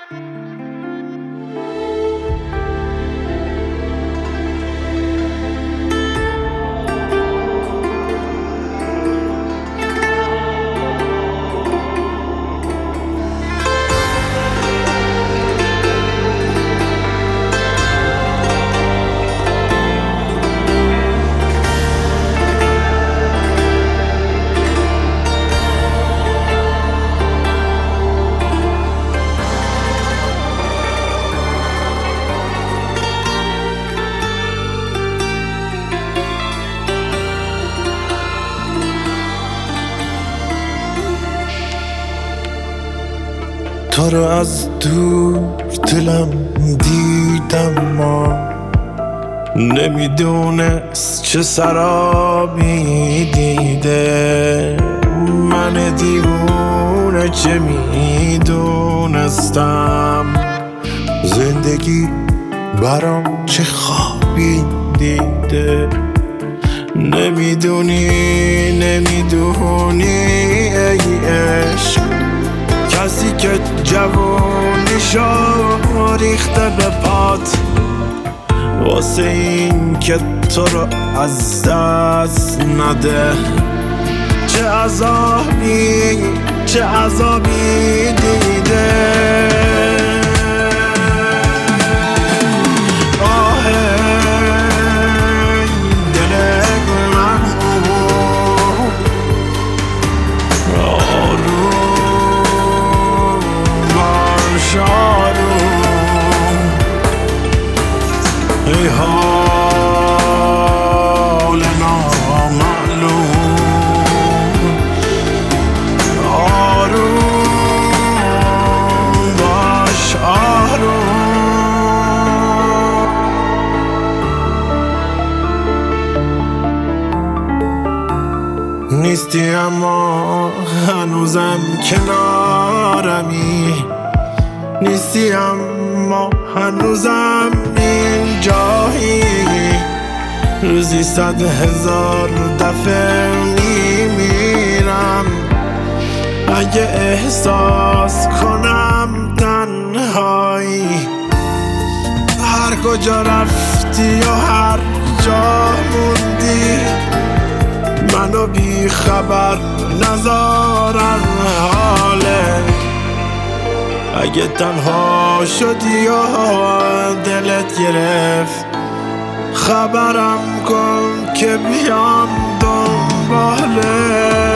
تو رو از دور دلم دیدم ما نمیدونست چه سرابی دیده من دیوونه چه میدونستم زندگی برام چه خوابی دیده نمیدونی ای عشق کسی که جوونیشو ریخته به پات واسه این که تو رو از دست نده چه عذابی دیده ای حال نامعلوم آروم باش آروم نیستی اما هنوزم کنارمی نیستی اما هنوزم اینجایی روزی 100,000 دفعه میمیرم اگه احساس کنم تنهایی هر کجا رفتی و هر جا موندی منو بی خبر نذارن حاله اگه تنها شدی و دلت گرفت خبرم کن که بیام دنباله